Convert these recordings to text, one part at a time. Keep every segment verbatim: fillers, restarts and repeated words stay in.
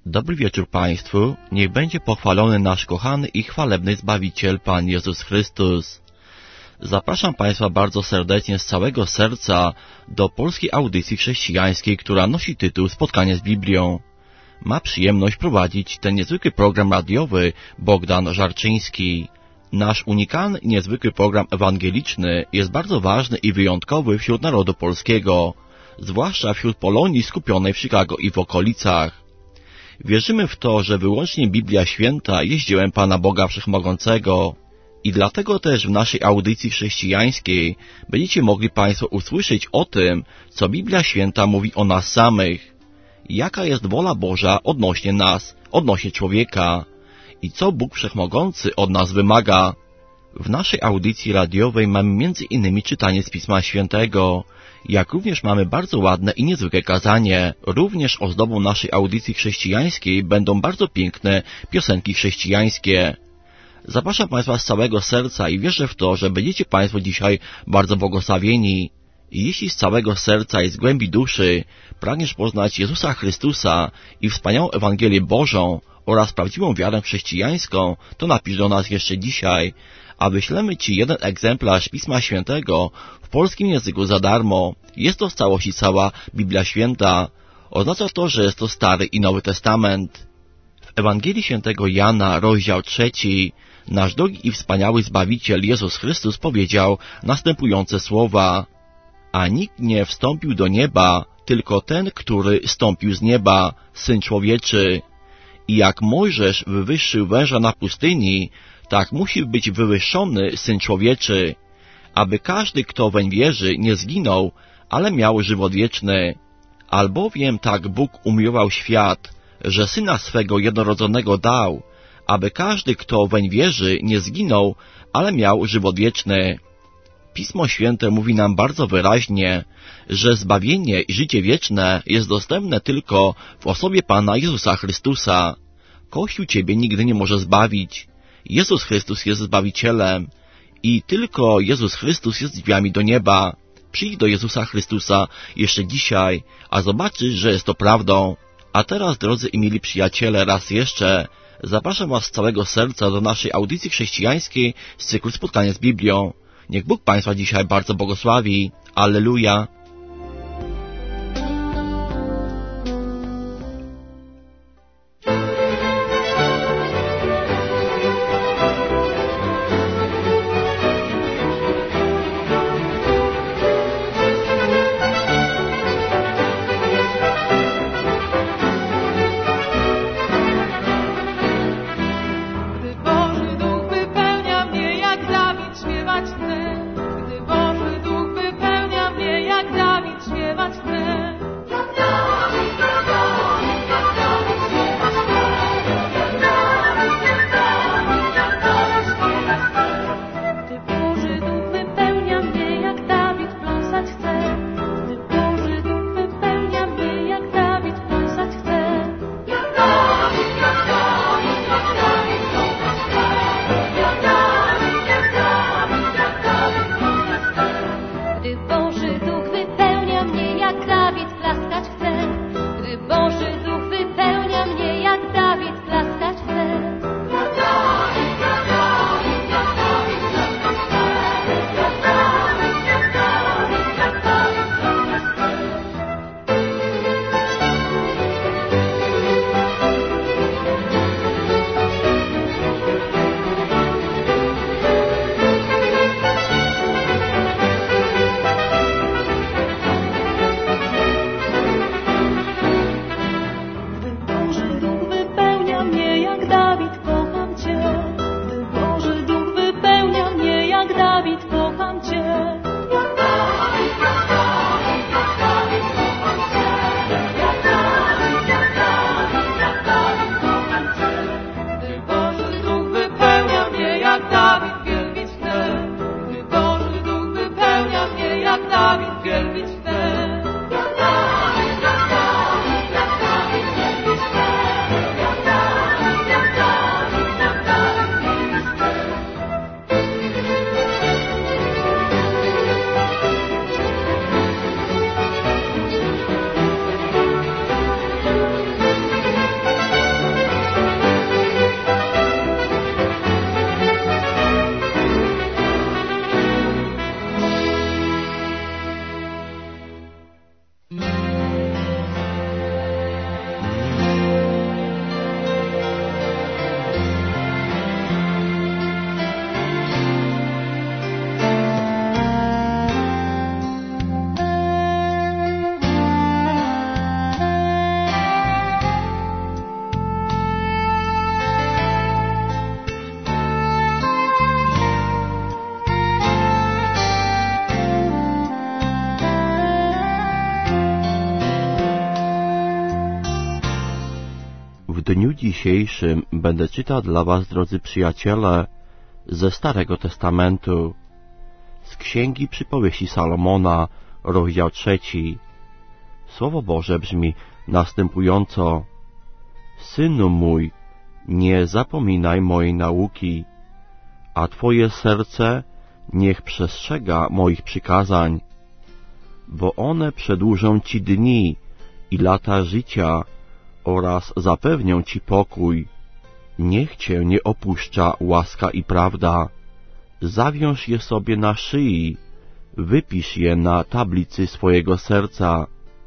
Dobry wieczór Państwu, niech będzie pochwalony nasz kochany i chwalebny Zbawiciel Pan Jezus Chrystus. Zapraszam Państwa bardzo serdecznie z całego serca do polskiej audycji chrześcijańskiej, która nosi tytuł Spotkanie z Biblią. Ma przyjemność prowadzić ten niezwykły program radiowy Bogdan Żarczyński. Nasz unikalny i niezwykły program ewangeliczny jest bardzo ważny i wyjątkowy wśród narodu polskiego, zwłaszcza wśród Polonii skupionej w Chicago i w okolicach. Wierzymy w to, że wyłącznie Biblia Święta jest dziełem Pana Boga Wszechmogącego i dlatego też w naszej audycji chrześcijańskiej będziecie mogli Państwo usłyszeć o tym, co Biblia Święta mówi o nas samych, jaka jest wola Boża odnośnie nas, odnośnie człowieka i co Bóg Wszechmogący od nas wymaga. W naszej audycji radiowej mamy między innymi czytanie z Pisma Świętego, jak również mamy bardzo ładne i niezwykłe kazanie. Również ozdobą naszej audycji chrześcijańskiej będą bardzo piękne piosenki chrześcijańskie. Zapraszam Państwa z całego serca i wierzę w to, że będziecie Państwo dzisiaj bardzo błogosławieni. I jeśli z całego serca i z głębi duszy pragniesz poznać Jezusa Chrystusa i wspaniałą Ewangelię Bożą oraz prawdziwą wiarę chrześcijańską, to napisz do nas jeszcze dzisiaj, a wyślemy Ci jeden egzemplarz Pisma Świętego w polskim języku za darmo. Jest to w całości cała Biblia Święta. Oznacza to, że jest to Stary i Nowy Testament. W Ewangelii Świętego Jana, rozdział trzeci, nasz drogi i wspaniały Zbawiciel Jezus Chrystus powiedział następujące słowa: A nikt nie wstąpił do nieba, tylko ten, który stąpił z nieba, Syn Człowieczy. I jak Mojżesz wywyższył węża na pustyni, tak musi być wywyższony Syn Człowieczy, aby każdy, kto weń wierzy, nie zginął, ale miał żywot wieczny. Albowiem tak Bóg umiłował świat, że Syna swego jednorodzonego dał, aby każdy, kto weń wierzy, nie zginął, ale miał żywot wieczny. Pismo Święte mówi nam bardzo wyraźnie, że zbawienie i życie wieczne jest dostępne tylko w osobie Pana Jezusa Chrystusa. Kościół Ciebie nigdy nie może zbawić. Jezus Chrystus jest Zbawicielem i tylko Jezus Chrystus jest drzwiami do nieba. Przyjdź do Jezusa Chrystusa jeszcze dzisiaj, a zobaczysz, że jest to prawdą. A teraz, drodzy i mili przyjaciele, raz jeszcze zapraszam Was z całego serca do naszej audycji chrześcijańskiej z cyklu Spotkanie z Biblią. Niech Bóg Państwa dzisiaj bardzo błogosławi. Alleluja. Jak dniu dzisiejszym będę czytał dla was, drodzy przyjaciele, ze Starego Testamentu, z Księgi Przypowieści Salomona, rozdział trzeci. Słowo Boże brzmi następująco: Synu mój, nie zapominaj mojej nauki, a twoje serce niech przestrzega moich przykazań, bo one przedłużą ci dni i lata życia oraz zapewnią ci pokój. Niech cię nie opuszcza łaska i prawda. Zawiąż je sobie na szyi, wypisz je na tablicy swojego serca.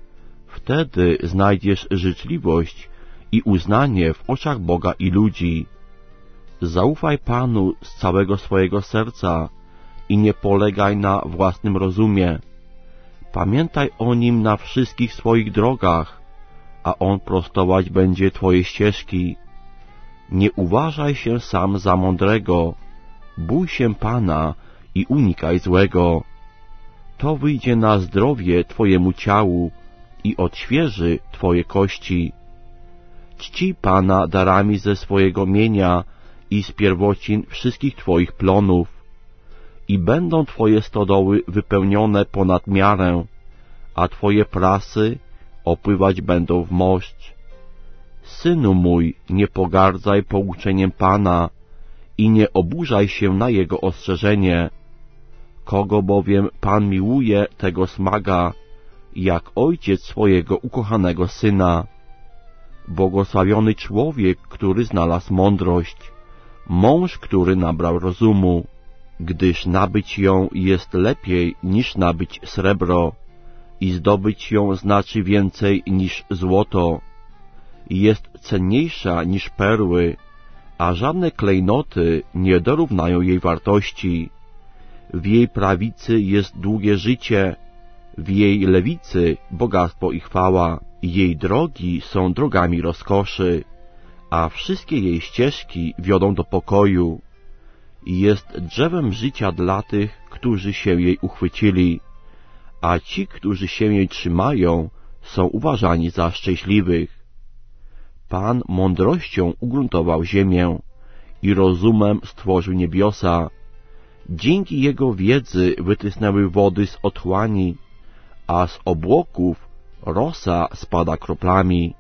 Wtedy znajdziesz życzliwość i uznanie w oczach Boga i ludzi. Zaufaj Panu z całego swojego serca i nie polegaj na własnym rozumie. Pamiętaj o Nim na wszystkich swoich drogach, a On prostować będzie twoje ścieżki. Nie uważaj się sam za mądrego, bój się Pana i unikaj złego. To wyjdzie na zdrowie twojemu ciału i odświeży twoje kości. Czci Pana darami ze swojego mienia i z pierwocin wszystkich twoich plonów. I będą twoje stodoły wypełnione ponad miarę, a twoje prasy opływać będą w moszcz. Synu mój, nie pogardzaj pouczeniem Pana i nie oburzaj się na Jego ostrzeżenie. Kogo bowiem Pan miłuje, tego smaga, jak ojciec swojego ukochanego syna. Błogosławiony człowiek, który znalazł mądrość, mąż, który nabrał rozumu, gdyż nabyć ją jest lepiej niż nabyć srebro i zdobyć ją znaczy więcej niż złoto. Jest cenniejsza niż perły, a żadne klejnoty nie dorównają jej wartości. W jej prawicy jest długie życie, w jej lewicy bogactwo i chwała. Jej drogi są drogami rozkoszy, a wszystkie jej ścieżki wiodą do pokoju. Jest drzewem życia dla tych, którzy się jej uchwycili, a ci, którzy się jej trzymają, są uważani za szczęśliwych. Pan mądrością ugruntował ziemię i rozumem stworzył niebiosa. Dzięki Jego wiedzy wytysnęły wody z otchłani, a z obłoków rosa spada kroplami.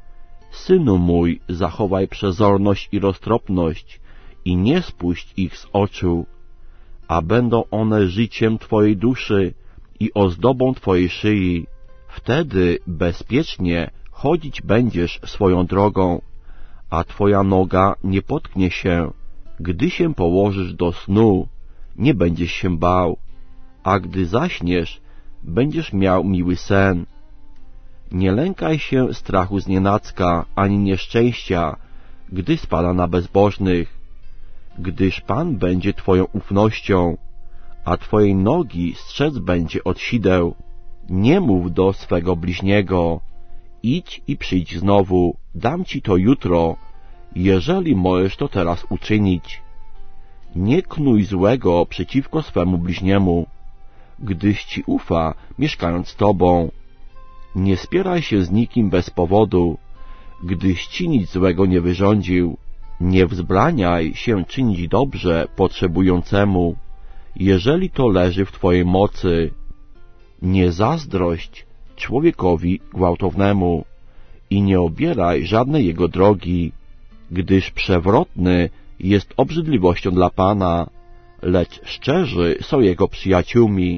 Synu mój, zachowaj przezorność i roztropność i nie spuść ich z oczu, a będą one życiem twojej duszy i ozdobą twojej szyi. Wtedy bezpiecznie chodzić będziesz swoją drogą, a twoja noga nie potknie się. Gdy się położysz do snu, nie będziesz się bał, a gdy zaśniesz, będziesz miał miły sen. Nie lękaj się strachu znienacka, ani nieszczęścia, gdy spada na bezbożnych, gdyż Pan będzie twoją ufnością, a twojej nogi strzec będzie od sideł. Nie mów do swego bliźniego: idź i przyjdź znowu, dam ci to jutro, jeżeli możesz to teraz uczynić. Nie knuj złego przeciwko swemu bliźniemu, gdyż ci ufa, mieszkając z tobą. Nie spieraj się z nikim bez powodu, gdyś ci nic złego nie wyrządził. Nie wzbraniaj się czynić dobrze potrzebującemu, jeżeli to leży w twojej mocy. Nie zazdrość człowiekowi gwałtownemu i nie obieraj żadnej jego drogi, gdyż przewrotny jest obrzydliwością dla Pana, lecz szczerzy są jego przyjaciółmi.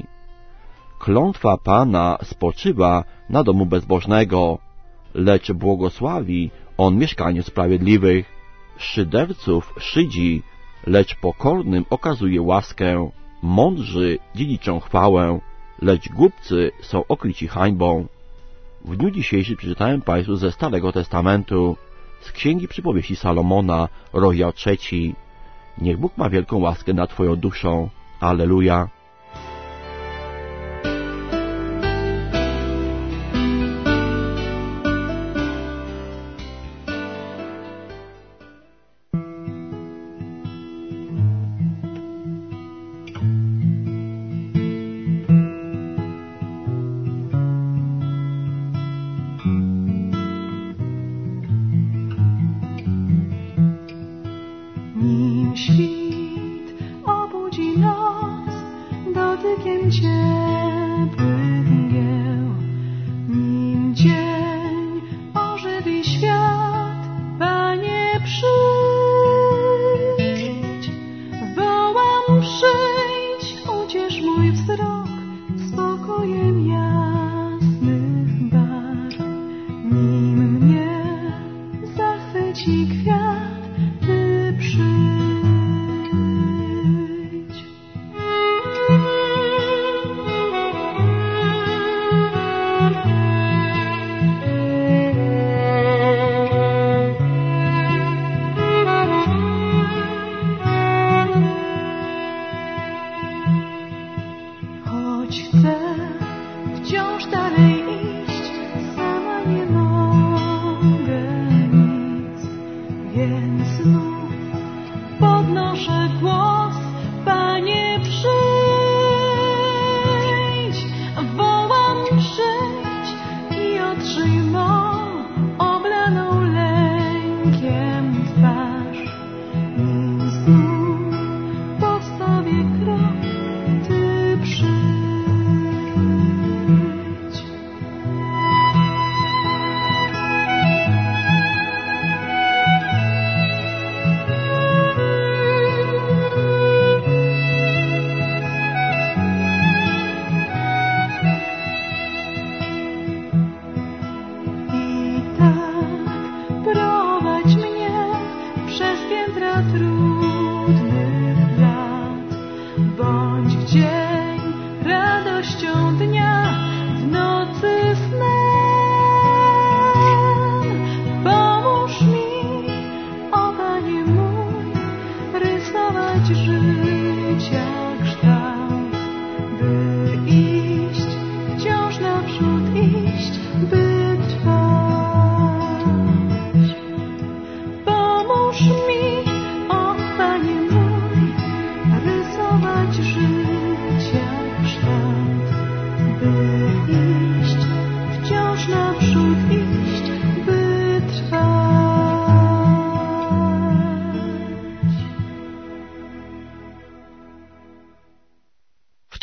Klątwa Pana spoczywa na domu bezbożnego, lecz błogosławi on mieszkanie sprawiedliwych. Szyderców szydzi, lecz pokornym okazuje łaskę. Mądrzy dziedziczą chwałę, lecz głupcy są okryci hańbą. W dniu dzisiejszym przeczytałem Państwu ze Starego Testamentu, z Księgi Przypowieści Salomona, rozdział trzeci. Niech Bóg ma wielką łaskę nad twoją duszą. Alleluja.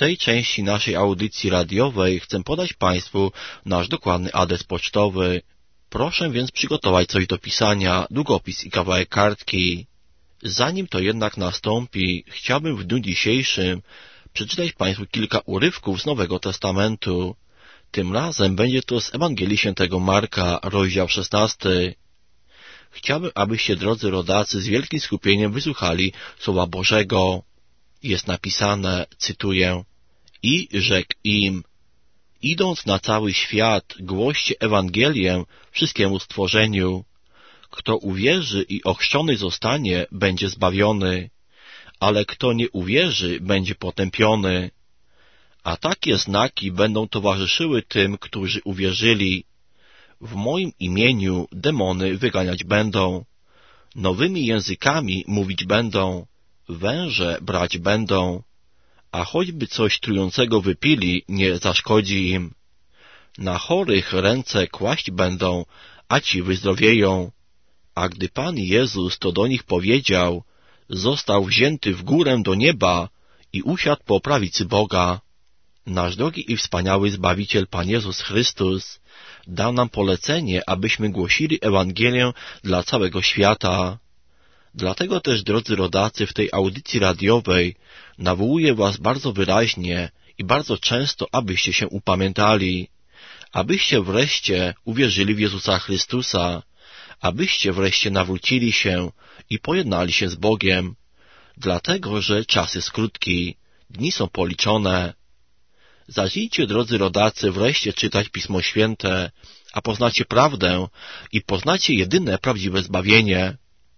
tej części naszej audycji radiowej chcę podać Państwu nasz dokładny adres pocztowy. Proszę więc przygotować coś do pisania, długopis i kawałek kartki. Zanim to jednak nastąpi, chciałbym w dniu dzisiejszym przeczytać Państwu kilka urywków z Nowego Testamentu. Tym razem będzie to z Ewangelii Świętego Marka, rozdział szesnasty. Chciałbym, abyście, drodzy rodacy, z wielkim skupieniem wysłuchali Słowa Bożego. Jest napisane, cytuję: I rzekł im: idąc na cały świat, głoście Ewangelię wszystkiemu stworzeniu. Kto uwierzy i ochrzczony zostanie, będzie zbawiony, ale kto nie uwierzy, będzie potępiony. A takie znaki będą towarzyszyły tym, którzy uwierzyli. W moim imieniu demony wyganiać będą, nowymi językami mówić będą, węże brać będą, a choćby coś trującego wypili, nie zaszkodzi im. Na chorych ręce kłaść będą, a ci wyzdrowieją. A gdy Pan Jezus to do nich powiedział, został wzięty w górę do nieba i usiadł po prawicy Boga. Nasz drogi i wspaniały Zbawiciel Pan Jezus Chrystus dał nam polecenie, abyśmy głosili Ewangelię dla całego świata. Dlatego też, drodzy rodacy, w tej audycji radiowej nawołuję was bardzo wyraźnie i bardzo często, abyście się upamiętali, abyście wreszcie uwierzyli w Jezusa Chrystusa, abyście wreszcie nawrócili się i pojednali się z Bogiem, dlatego że czas jest krótki, dni są policzone. Zacznijcie, drodzy rodacy, wreszcie czytać Pismo Święte, a poznacie prawdę i poznacie jedyne prawdziwe zbawienie.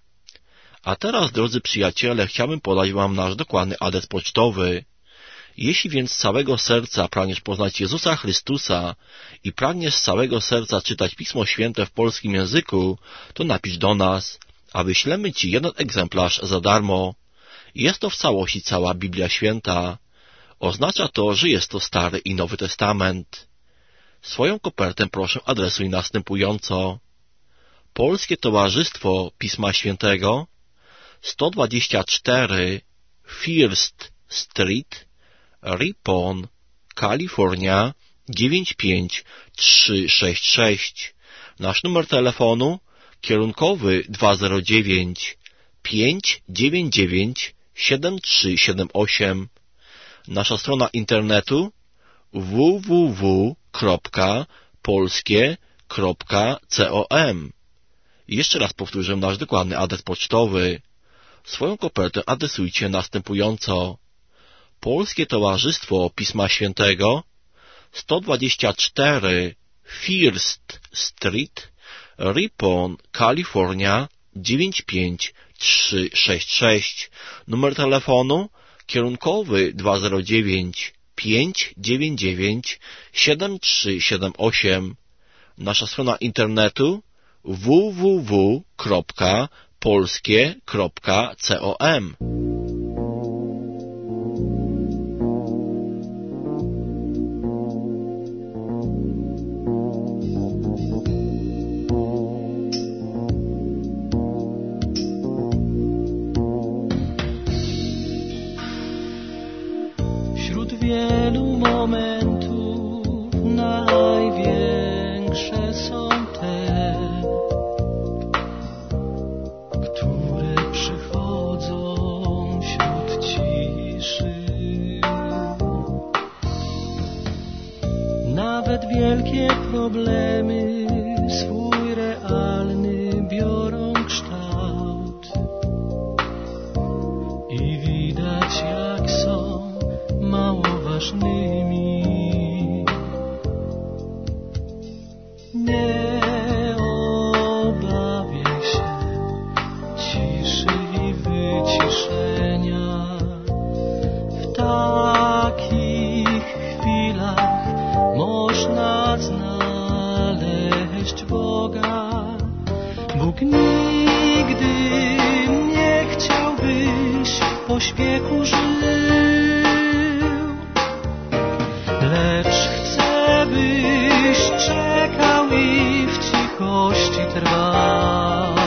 A teraz, drodzy przyjaciele, chciałbym podać wam nasz dokładny adres pocztowy. Jeśli więc z całego serca pragniesz poznać Jezusa Chrystusa i pragniesz z całego serca czytać Pismo Święte w polskim języku, to napisz do nas, a wyślemy ci jeden egzemplarz za darmo. Jest to w całości cała Biblia Święta. Oznacza to, że jest to Stary i Nowy Testament. Swoją kopertę proszę adresuj następująco: Polskie Towarzystwo Pisma Świętego, sto dwadzieścia cztery First Street, Ripon, Kalifornia dziewięć pięć trzy sześć sześć. Nasz numer telefonu kierunkowy dwa zero dziewięć pięć dziewięć dziewięć siedem trzy siedem osiem. Nasza strona internetu w w w kropka polskie kropka com. Jeszcze raz powtórzę nasz dokładny adres pocztowy. Swoją kopertę adresujcie następująco: Polskie Towarzystwo Pisma Świętego, sto dwadzieścia cztery First Street, Ripon, Kalifornia dziewięć pięć trzy sześć sześć. Numer telefonu kierunkowy dwa zero dziewięć pięć dziewięć dziewięć siedem trzy siedem osiem. Nasza strona internetu w w w kropka polskie kropka com. Wśród wielu momentów największe są te, które przychodzą wśród ciszy. Nawet wielkie problemy swój realny biorą kształt i widać, jak są mało ważnymi. Nie obawiaj się ciszy i wyciszenia. W takich chwilach można znaleźć Boga. Bóg nigdy nie chciał, byś w pośpiechu żył, lecz chcę, byś czekał i w cichości trwał.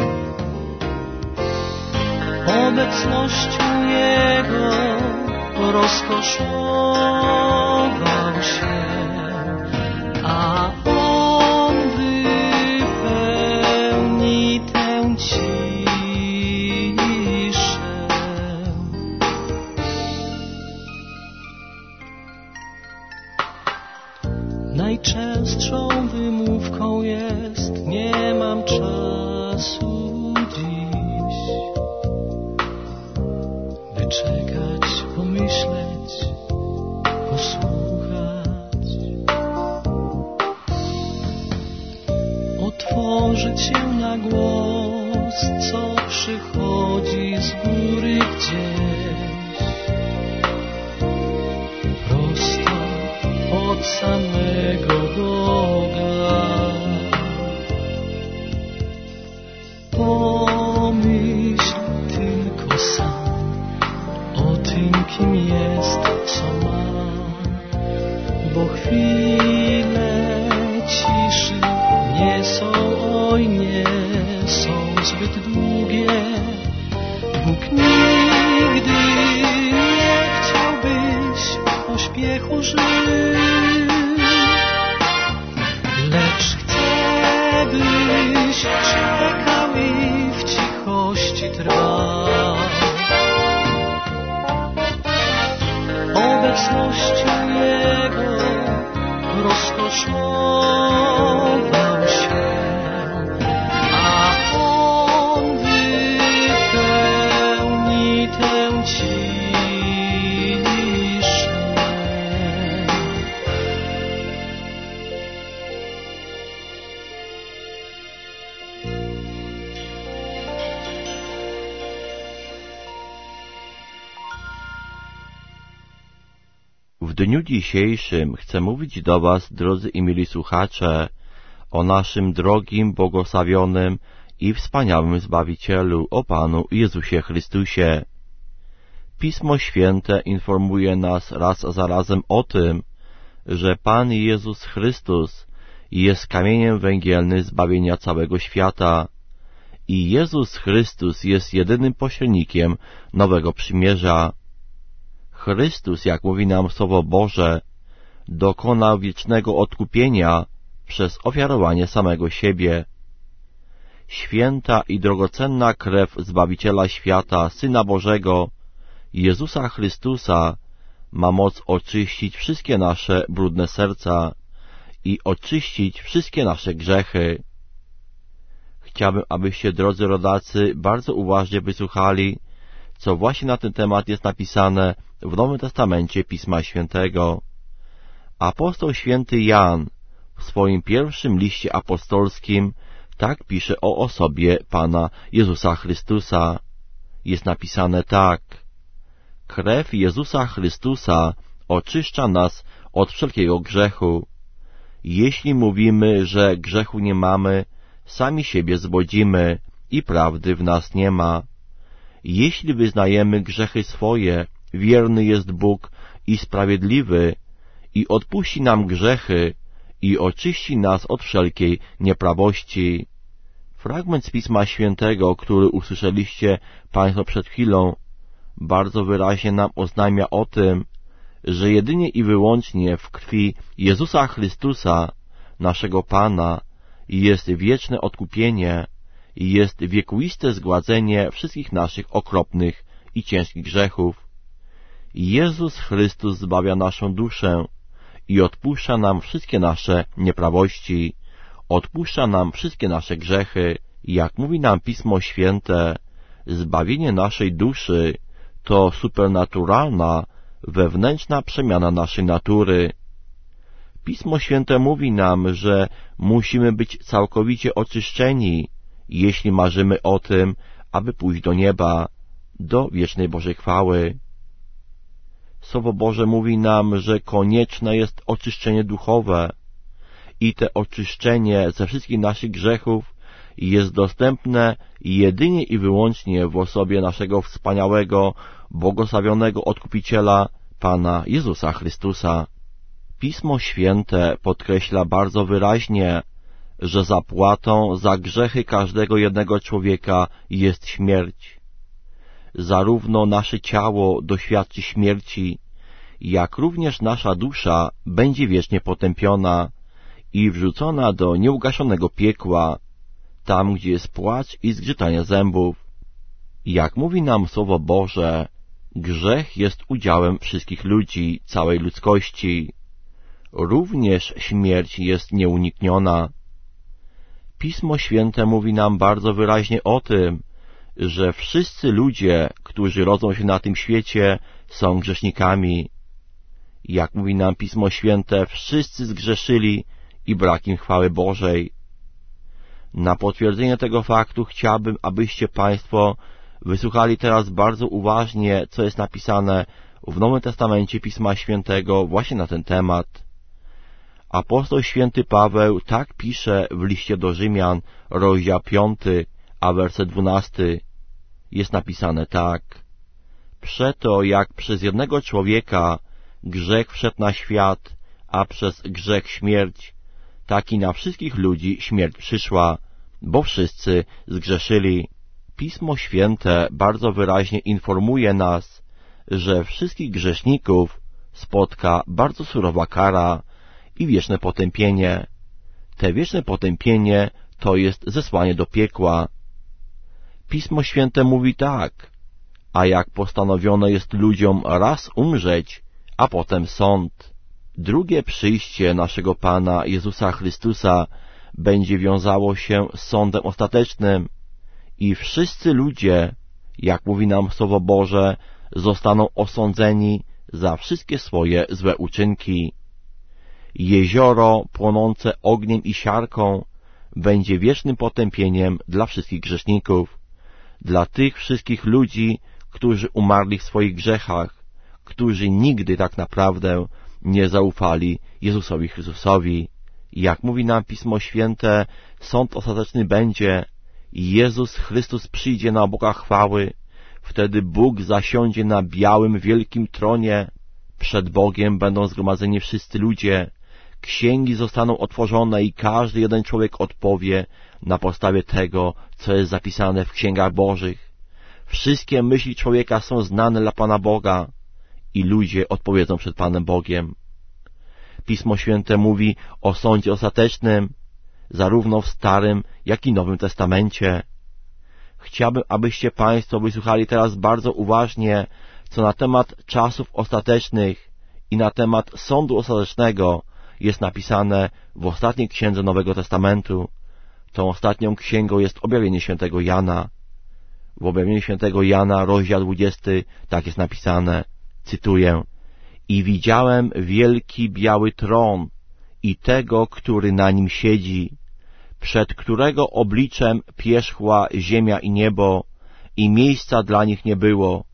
Obecnością Jego rozkoszował się, a On wypełni tę ciszę. Najczęstszą wymówką jest: nie mam czasu dziś, by czekać, pomyśleć, posłuchać, otworzyć się na głos, co przychodzi z góry gdzieś, prosto od samego Boga. Pomyśl tylko sam o tym, kim jest, co ma, bo chwile ciszy nie są, oj nie są zbyt długie. Bóg nigdy nie chciał, byś w pośpiechu żył, lecz chce, byś czekał i w cichości trwał. Obecnością Jego rozkoszował się, a On wypełni tę ciszę. W dniu dzisiejszym chcę mówić do Was, drodzy i mili słuchacze, o naszym drogim, błogosławionym i wspaniałym Zbawicielu, o Panu Jezusie Chrystusie. Pismo Święte informuje nas raz za razem o tym, że Pan Jezus Chrystus jest kamieniem węgielnym zbawienia całego świata i Jezus Chrystus jest jedynym pośrednikiem nowego przymierza. Chrystus, jak mówi nam Słowo Boże, dokonał wiecznego odkupienia przez ofiarowanie samego siebie. Święta i drogocenna krew Zbawiciela świata, Syna Bożego, Jezusa Chrystusa, ma moc oczyścić wszystkie nasze brudne serca i oczyścić wszystkie nasze grzechy. Chciałbym, abyście, drodzy rodacy, bardzo uważnie wysłuchali, co właśnie na ten temat jest napisane w Nowym Testamencie Pisma Świętego. Apostoł święty Jan w swoim pierwszym liście apostolskim tak pisze o osobie Pana Jezusa Chrystusa. Jest napisane tak: krew Jezusa Chrystusa oczyszcza nas od wszelkiego grzechu. Jeśli mówimy, że grzechu nie mamy, sami siebie zwodzimy i prawdy w nas nie ma. Jeśli wyznajemy grzechy swoje, wierny jest Bóg i sprawiedliwy i odpuści nam grzechy i oczyści nas od wszelkiej nieprawości. Fragment z Pisma Świętego, który usłyszeliście Państwo przed chwilą, bardzo wyraźnie nam oznajmia o tym, że jedynie i wyłącznie w krwi Jezusa Chrystusa, naszego Pana, jest wieczne odkupienie i jest wiekuiste zgładzenie wszystkich naszych okropnych i ciężkich grzechów. Jezus Chrystus zbawia naszą duszę i odpuszcza nam wszystkie nasze nieprawości, odpuszcza nam wszystkie nasze grzechy. Jak mówi nam Pismo Święte, zbawienie naszej duszy to supernaturalna, wewnętrzna przemiana naszej natury. Pismo Święte mówi nam, że musimy być całkowicie oczyszczeni, jeśli marzymy o tym, aby pójść do nieba, do wiecznej Bożej chwały. Słowo Boże mówi nam, że konieczne jest oczyszczenie duchowe i to oczyszczenie ze wszystkich naszych grzechów jest dostępne jedynie i wyłącznie w osobie naszego wspaniałego, błogosławionego Odkupiciela, Pana Jezusa Chrystusa. Pismo Święte podkreśla bardzo wyraźnie, że zapłatą za grzechy każdego jednego człowieka jest śmierć. Zarówno nasze ciało doświadczy śmierci, jak również nasza dusza będzie wiecznie potępiona i wrzucona do nieugaszonego piekła, tam gdzie jest płacz i zgrzytanie zębów. Jak mówi nam Słowo Boże, grzech jest udziałem wszystkich ludzi, całej ludzkości. Również śmierć jest nieunikniona. Pismo Święte mówi nam bardzo wyraźnie o tym, że wszyscy ludzie, którzy rodzą się na tym świecie, są grzesznikami. Jak mówi nam Pismo Święte, wszyscy zgrzeszyli i brak im chwały Bożej. Na potwierdzenie tego faktu chciałbym, abyście Państwo wysłuchali teraz bardzo uważnie, co jest napisane w Nowym Testamencie Pisma Świętego właśnie na ten temat. Apostoł święty Paweł tak pisze w liście do Rzymian, rozdział piąty, a werset dwunasty. Jest napisane tak. Przeto jak przez jednego człowieka grzech wszedł na świat, a przez grzech śmierć, tak i na wszystkich ludzi śmierć przyszła, bo wszyscy zgrzeszyli. Pismo Święte bardzo wyraźnie informuje nas, że wszystkich grzeszników spotka bardzo surowa kara i wieczne potępienie. Te wieczne potępienie to jest zesłanie do piekła. Pismo Święte mówi tak, a jak postanowiono jest ludziom raz umrzeć, a potem sąd. Drugie przyjście naszego Pana Jezusa Chrystusa będzie wiązało się z sądem ostatecznym i wszyscy ludzie, jak mówi nam Słowo Boże, zostaną osądzeni za wszystkie swoje złe uczynki. Jezioro płonące ogniem i siarką będzie wiecznym potępieniem dla wszystkich grzeszników, dla tych wszystkich ludzi, którzy umarli w swoich grzechach, którzy nigdy tak naprawdę nie zaufali Jezusowi Chrystusowi. Jak mówi nam Pismo Święte, sąd ostateczny będzie i Jezus Chrystus przyjdzie na obłokach chwały. Wtedy Bóg zasiądzie na białym, wielkim tronie. Przed Bogiem będą zgromadzeni wszyscy ludzie. Księgi zostaną otworzone i każdy jeden człowiek odpowie na podstawie tego, co jest zapisane w księgach Bożych. Wszystkie myśli człowieka są znane dla Pana Boga i ludzie odpowiedzą przed Panem Bogiem. Pismo Święte mówi o sądzie ostatecznym, zarówno w Starym, jak i Nowym Testamencie. Chciałbym, abyście Państwo wysłuchali teraz bardzo uważnie, co na temat czasów ostatecznych i na temat sądu ostatecznego jest napisane w ostatniej księdze Nowego Testamentu. Tą ostatnią księgą jest Objawienie świętego Jana. W Objawieniu świętego Jana, rozdział dwudziesty, tak jest napisane, cytuję: I widziałem wielki biały tron i tego, który na nim siedzi, przed którego obliczem pierzchła ziemia i niebo, i miejsca dla nich nie było.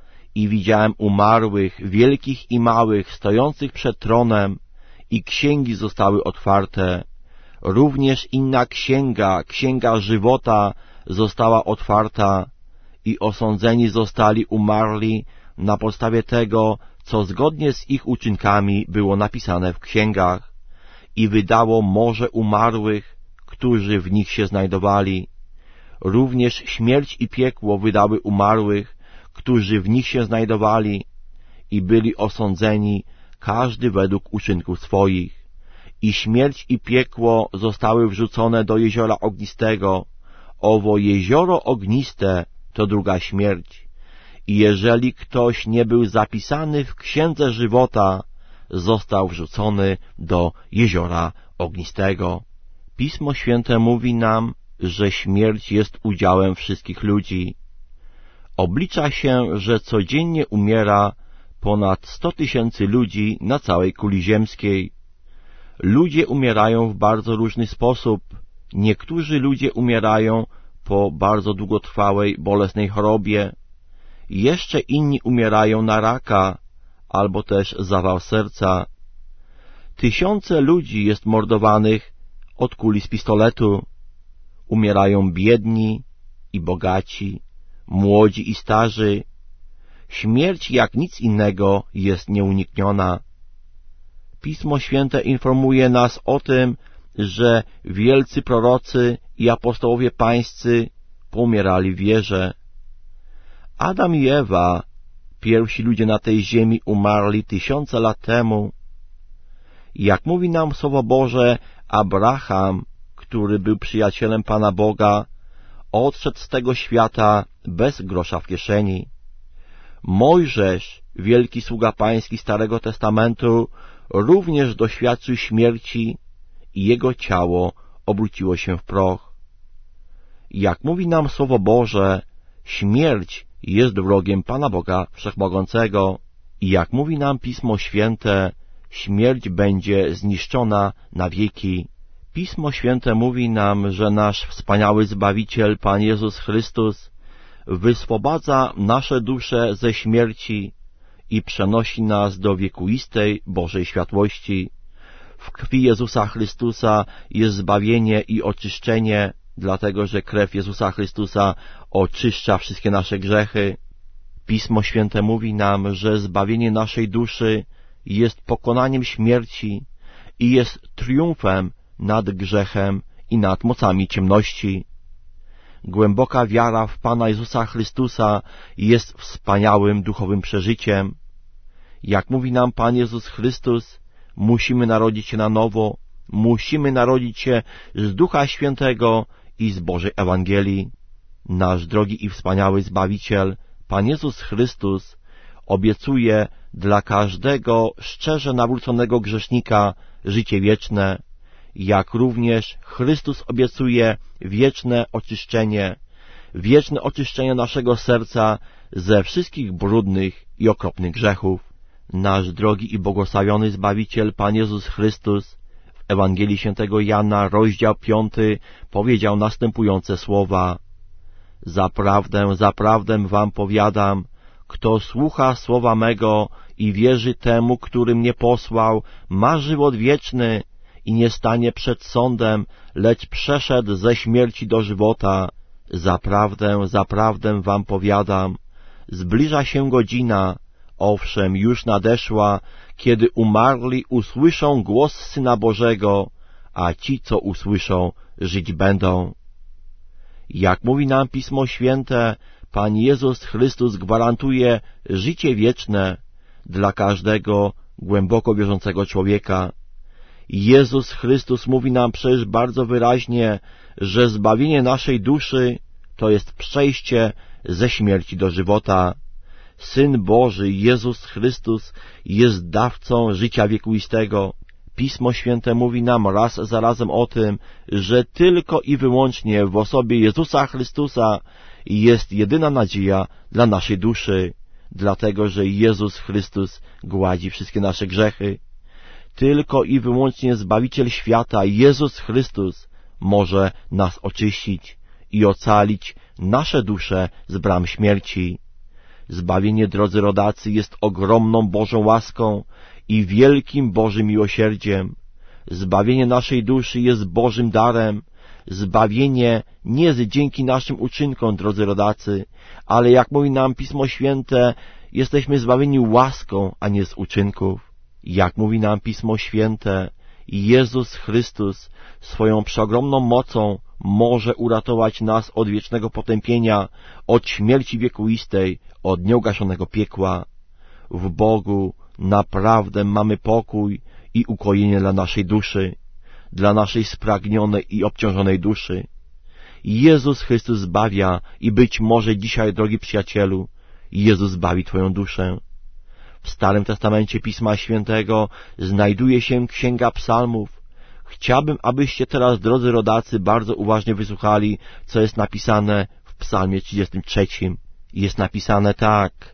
I widziałem umarłych, wielkich i małych, stojących przed tronem, i księgi zostały otwarte. Również inna księga, księga żywota, została otwarta i osądzeni zostali umarli na podstawie tego, co zgodnie z ich uczynkami było napisane w księgach. I wydało morze umarłych, którzy w nich się znajdowali. Również śmierć i piekło wydały umarłych, którzy w nich się znajdowali i byli osądzeni, każdy według uczynków swoich. I śmierć i piekło zostały wrzucone do jeziora ognistego. Owo jezioro ogniste to druga śmierć. I jeżeli ktoś nie był zapisany w księdze żywota, został wrzucony do jeziora ognistego. Pismo Święte mówi nam, że śmierć jest udziałem wszystkich ludzi. Oblicza się, że codziennie umiera ponad sto tysięcy ludzi na całej kuli ziemskiej. Ludzie umierają w bardzo różny sposób. Niektórzy ludzie umierają po bardzo długotrwałej, bolesnej chorobie. Jeszcze inni umierają na raka albo też zawał serca. Tysiące ludzi jest mordowanych od kuli z pistoletu. Umierają biedni i bogaci, młodzi i starzy. Śmierć jak nic innego jest nieunikniona. Pismo Święte informuje nas o tym, że wielcy prorocy i apostołowie pańscy poumierali w wierze. Adam i Ewa Pierwsi ludzie na tej ziemi umarli tysiące lat temu. Jak mówi nam Słowo Boże, Abraham, który był przyjacielem Pana Boga, odszedł z tego świata bez grosza w kieszeni. Mojżesz, wielki sługa pański Starego Testamentu, również doświadczył śmierci i jego ciało obróciło się w proch. Jak mówi nam Słowo Boże, śmierć jest wrogiem Pana Boga Wszechmogącego i jak mówi nam Pismo Święte, śmierć będzie zniszczona na wieki. Pismo Święte mówi nam, że nasz wspaniały Zbawiciel, Pan Jezus Chrystus, wyswobadza nasze dusze ze śmierci i przenosi nas do wiekuistej Bożej światłości. W krwi Jezusa Chrystusa jest zbawienie i oczyszczenie, dlatego że krew Jezusa Chrystusa oczyszcza wszystkie nasze grzechy. Pismo Święte mówi nam, że zbawienie naszej duszy jest pokonaniem śmierci i jest triumfem nad grzechem i nad mocami ciemności. Głęboka wiara w Pana Jezusa Chrystusa jest wspaniałym duchowym przeżyciem. Jak mówi nam Pan Jezus Chrystus, musimy narodzić się na nowo, musimy narodzić się z Ducha Świętego i z Bożej Ewangelii. Nasz drogi i wspaniały Zbawiciel, Pan Jezus Chrystus, obiecuje dla każdego szczerze nawróconego grzesznika życie wieczne, jak również Chrystus obiecuje wieczne oczyszczenie, wieczne oczyszczenie naszego serca ze wszystkich brudnych i okropnych grzechów. Nasz drogi i błogosławiony Zbawiciel, Pan Jezus Chrystus, w Ewangelii Świętego Jana, rozdział piąty, powiedział następujące słowa: Zaprawdę, zaprawdę wam powiadam, kto słucha słowa mego i wierzy temu, który mnie posłał, ma żywot wieczny i nie stanie przed sądem, lecz przeszedł ze śmierci do żywota. Zaprawdę, zaprawdę wam powiadam, zbliża się godzina, owszem, już nadeszła, kiedy umarli usłyszą głos Syna Bożego, a ci, co usłyszą, żyć będą. Jak mówi nam Pismo Święte, Pan Jezus Chrystus gwarantuje życie wieczne dla każdego głęboko wierzącego człowieka. Jezus Chrystus mówi nam przecież bardzo wyraźnie, że zbawienie naszej duszy to jest przejście ze śmierci do żywota. Syn Boży, Jezus Chrystus, jest dawcą życia wiekuistego. Pismo Święte mówi nam raz za razem o tym, że tylko i wyłącznie w osobie Jezusa Chrystusa jest jedyna nadzieja dla naszej duszy, dlatego że Jezus Chrystus gładzi wszystkie nasze grzechy. Tylko i wyłącznie Zbawiciel świata, Jezus Chrystus, może nas oczyścić i ocalić nasze dusze z bram śmierci. Zbawienie, drodzy rodacy, jest ogromną Bożą łaską i wielkim Bożym miłosierdziem. Zbawienie naszej duszy jest Bożym darem. Zbawienie nie jest dzięki naszym uczynkom, drodzy rodacy, ale jak mówi nam Pismo Święte, jesteśmy zbawieni łaską, a nie z uczynków. Jak mówi nam Pismo Święte, Jezus Chrystus swoją przeogromną mocą może uratować nas od wiecznego potępienia, od śmierci wiekuistej, od nieugaszonego piekła. W Bogu naprawdę mamy pokój i ukojenie dla naszej duszy, dla naszej spragnionej i obciążonej duszy. Jezus Chrystus zbawia i być może dzisiaj, drogi przyjacielu, Jezus zbawi twoją duszę. W Starym Testamencie Pisma Świętego znajduje się Księga Psalmów. Chciałbym, abyście teraz, drodzy rodacy, bardzo uważnie wysłuchali, co jest napisane w Psalmie trzydziestym trzecim. Jest napisane tak: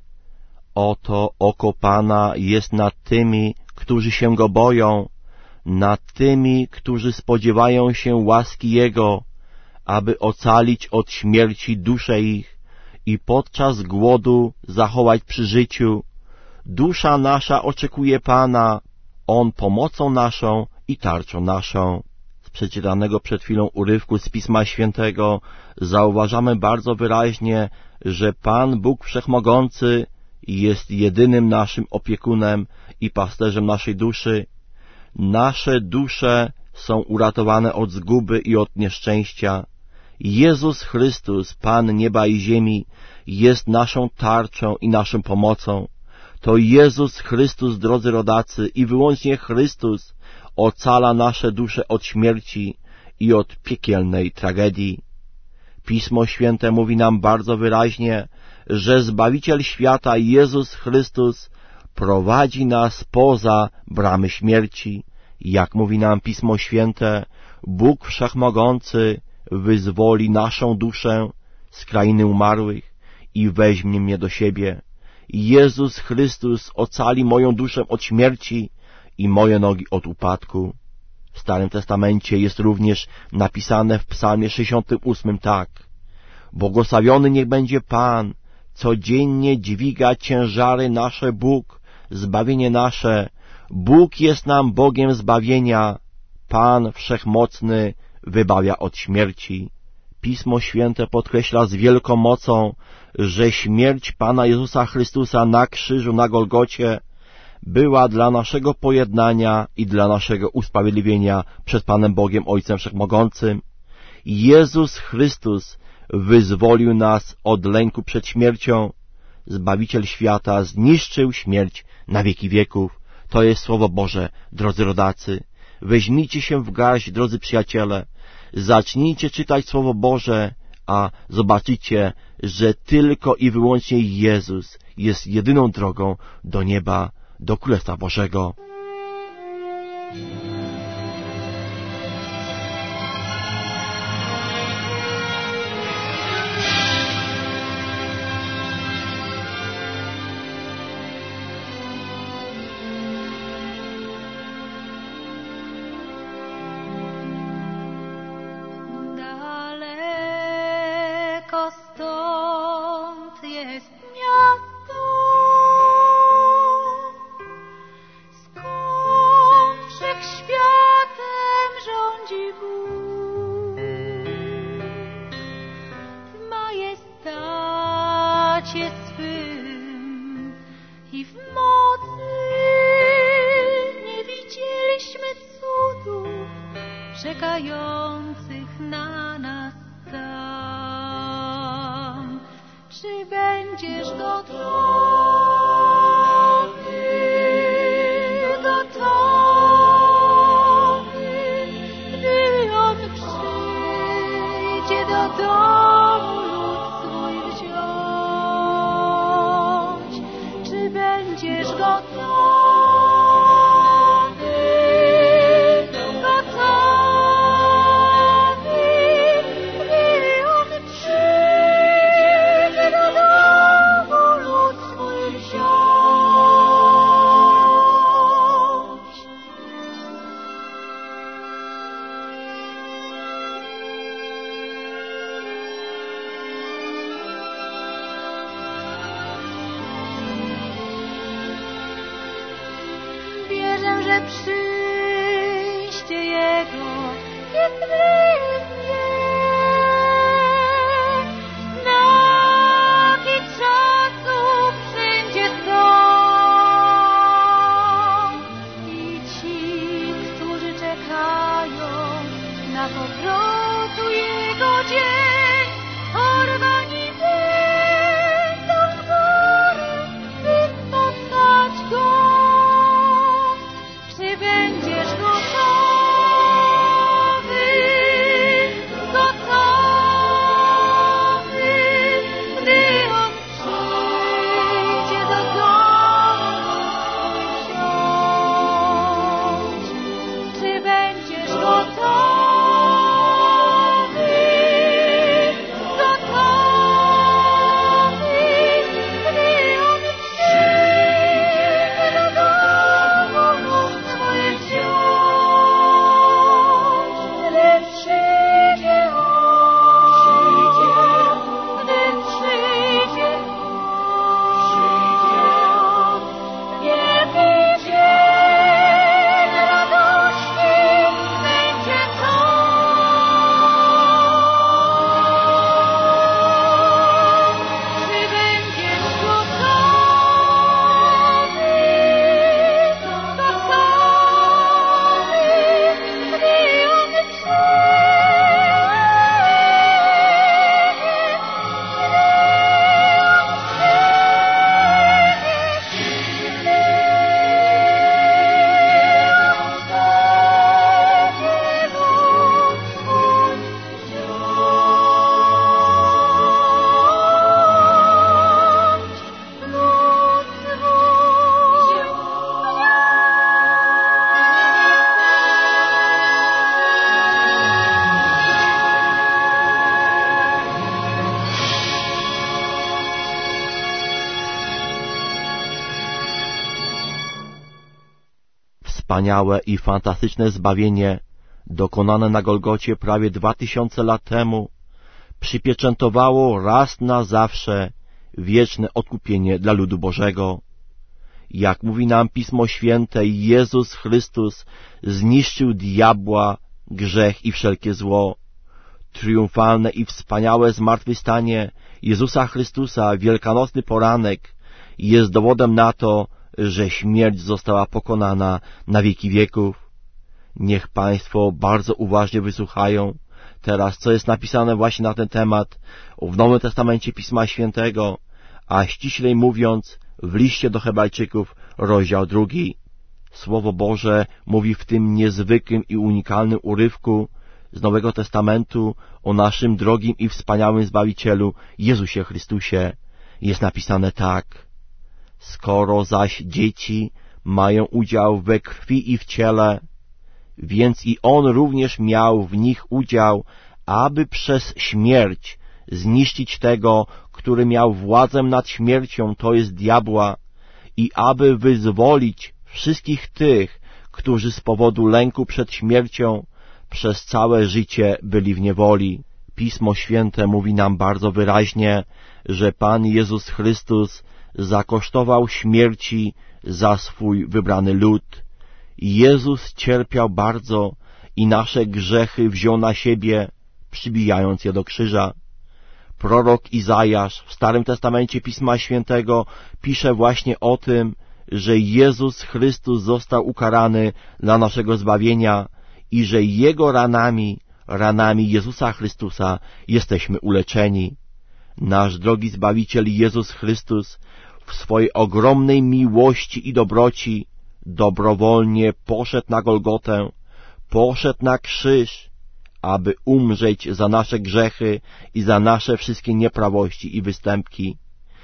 Oto oko Pana jest nad tymi, którzy się Go boją, nad tymi, którzy spodziewają się łaski Jego, aby ocalić od śmierci dusze ich i podczas głodu zachować przy życiu. Dusza nasza oczekuje Pana, On pomocą naszą i tarczą naszą. Z przeczytanego przed chwilą urywku z Pisma Świętego zauważamy bardzo wyraźnie, że Pan Bóg Wszechmogący jest jedynym naszym opiekunem i pasterzem naszej duszy. Nasze dusze są uratowane od zguby i od nieszczęścia. Jezus Chrystus, Pan nieba i ziemi, jest naszą tarczą i naszą pomocą. To Jezus Chrystus, drodzy rodacy, i wyłącznie Chrystus ocala nasze dusze od śmierci i od piekielnej tragedii. Pismo Święte mówi nam bardzo wyraźnie, że Zbawiciel świata, Jezus Chrystus, prowadzi nas poza bramy śmierci. Jak mówi nam Pismo Święte, Bóg Wszechmogący wyzwoli naszą duszę z krainy umarłych i weźmie mnie do siebie. Jezus Chrystus ocali moją duszę od śmierci i moje nogi od upadku. W Starym Testamencie jest również napisane w Psalmie sześćdziesiątym ósmym tak: Błogosławiony niech będzie Pan, codziennie dźwiga ciężary nasze Bóg, zbawienie nasze. Bóg jest nam Bogiem zbawienia, Pan Wszechmocny wybawia od śmierci. Pismo Święte podkreśla z wielką mocą, że śmierć Pana Jezusa Chrystusa na krzyżu na Golgocie była dla naszego pojednania i dla naszego usprawiedliwienia przed Panem Bogiem Ojcem Wszechmogącym. Jezus Chrystus wyzwolił nas od lęku przed śmiercią. Zbawiciel świata zniszczył śmierć na wieki wieków. To jest Słowo Boże, drodzy rodacy. Weźmijcie się w garść, drodzy przyjaciele. Zacznijcie czytać Słowo Boże, a zobaczycie, że tylko i wyłącznie Jezus jest jedyną drogą do nieba, do Królestwa Bożego. Stąd jest miasto, skąd wszechświatem rządzi Bóg. W majestacie swym i w mocy nie widzieliśmy cudów czekających na nas tam. Czy będziesz gotowy, gotowy, gdy On przyjdzie do domu lud swój wziąć? Czy będziesz gotowy? Wierzę, że przyjście Jego jest bliskie. Znaki czasu wszędzie są i ci, którzy czekają na powrotu Jego dzień, porwani będą w góry, by spotkać Go. Czy będziesz gotowy, gotowy, gdy On przyjdzie do domu wziąć? Czy będziesz gotowy? Wspaniałe i fantastyczne zbawienie, dokonane na Golgocie prawie dwa tysiące lat temu, przypieczętowało raz na zawsze wieczne odkupienie dla ludu Bożego. Jak mówi nam Pismo Święte, Jezus Chrystus zniszczył diabła, grzech i wszelkie zło. Triumfalne i wspaniałe zmartwychwstanie Jezusa Chrystusa, wielkanocny poranek, jest dowodem na to, że śmierć została pokonana na wieki wieków. Niech Państwo bardzo uważnie wysłuchają teraz, co jest napisane właśnie na ten temat w Nowym Testamencie Pisma Świętego, a ściślej mówiąc w liście do Hebrajczyków, rozdział drugi. Słowo Boże mówi w tym niezwykłym i unikalnym urywku z Nowego Testamentu o naszym drogim i wspaniałym Zbawicielu Jezusie Chrystusie. Jest napisane tak: skoro zaś dzieci mają udział we krwi i w ciele, więc i On również miał w nich udział, aby przez śmierć zniszczyć tego, który miał władzę nad śmiercią, to jest diabła, i aby wyzwolić wszystkich tych, którzy z powodu lęku przed śmiercią przez całe życie byli w niewoli. Pismo Święte mówi nam bardzo wyraźnie, że Pan Jezus Chrystus zakosztował śmierci za swój wybrany lud. Jezus cierpiał bardzo i nasze grzechy wziął na siebie, przybijając je do krzyża. Prorok Izajasz w Starym Testamencie Pisma Świętego pisze właśnie o tym, że Jezus Chrystus został ukarany dla naszego zbawienia i że Jego ranami, ranami Jezusa Chrystusa jesteśmy uleczeni. Nasz drogi Zbawiciel Jezus Chrystus w swojej ogromnej miłości i dobroci dobrowolnie poszedł na Golgotę, poszedł na krzyż, aby umrzeć za nasze grzechy i za nasze wszystkie nieprawości i występki.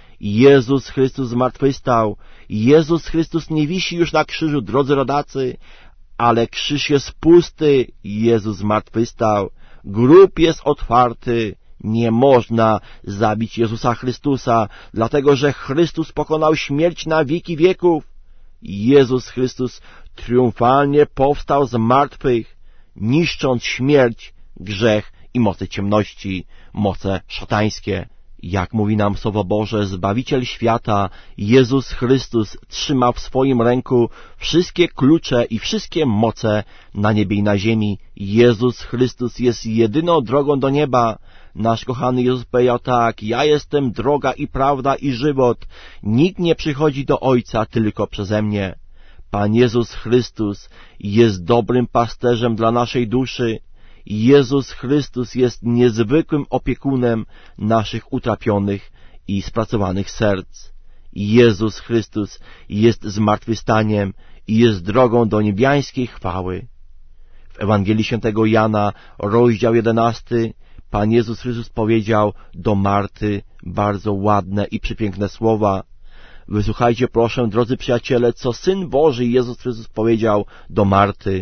Jezus Chrystus zmartwychwstał. Jezus Chrystus nie wisi już na krzyżu, drodzy rodacy, ale krzyż jest pusty. Jezus zmartwychwstał. Grób jest otwarty. Nie można zabić Jezusa Chrystusa, dlatego że Chrystus pokonał śmierć na wieki wieków. Jezus Chrystus triumfalnie powstał z martwych, niszcząc śmierć, grzech i moce ciemności, moce szatańskie. Jak mówi nam Słowo Boże, Zbawiciel świata, Jezus Chrystus trzyma w swoim ręku wszystkie klucze i wszystkie moce na niebie i na ziemi. Jezus Chrystus jest jedyną drogą do nieba. Nasz kochany Jezus powiedział tak: ja jestem droga i prawda i żywot. Nikt nie przychodzi do Ojca tylko przeze mnie. Pan Jezus Chrystus jest dobrym pasterzem dla naszej duszy. Jezus Chrystus jest niezwykłym opiekunem naszych utrapionych i spracowanych serc. Jezus Chrystus jest zmartwychwstaniem i jest drogą do niebiańskiej chwały. W Ewangelii Świętego Jana, rozdział jedenasty, Pan Jezus Chrystus powiedział do Marty bardzo ładne i przepiękne słowa. Wysłuchajcie proszę, drodzy przyjaciele, co Syn Boży Jezus Chrystus powiedział do Marty.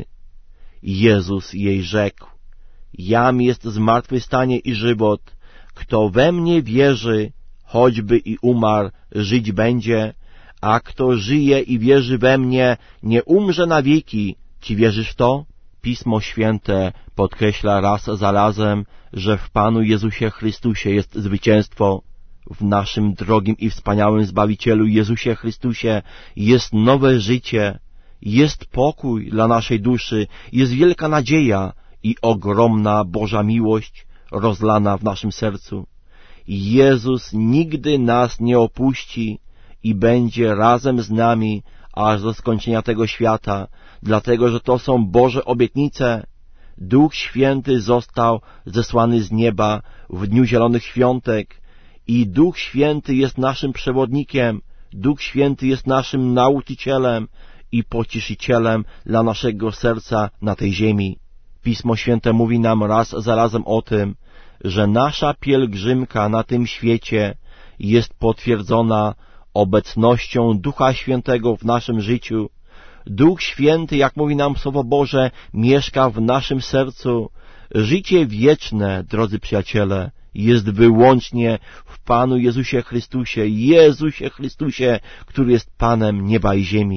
Jezus jej rzekł: jam jest zmartwychwstanie i żywot. Kto we mnie wierzy, choćby i umarł, żyć będzie, a kto żyje i wierzy we mnie, nie umrze na wieki. Czy wierzysz w to? Pismo Święte podkreśla raz za razem, że w Panu Jezusie Chrystusie jest zwycięstwo. W naszym drogim i wspaniałym Zbawicielu Jezusie Chrystusie jest nowe życie, jest pokój dla naszej duszy, jest wielka nadzieja i ogromna Boża miłość rozlana w naszym sercu. Jezus nigdy nas nie opuści i będzie razem z nami aż do skończenia tego świata, dlatego że to są Boże obietnice. Duch Święty został zesłany z nieba w dniu Zielonych Świątek i Duch Święty jest naszym przewodnikiem, Duch Święty jest naszym nauczycielem i pocieszycielem dla naszego serca na tej ziemi. Pismo Święte mówi nam raz za razem o tym, że nasza pielgrzymka na tym świecie jest potwierdzona obecnością Ducha Świętego w naszym życiu. Duch Święty, jak mówi nam Słowo Boże, mieszka w naszym sercu. Życie wieczne, drodzy przyjaciele, jest wyłącznie w Panu Jezusie Chrystusie, Jezusie Chrystusie, który jest Panem nieba i ziemi.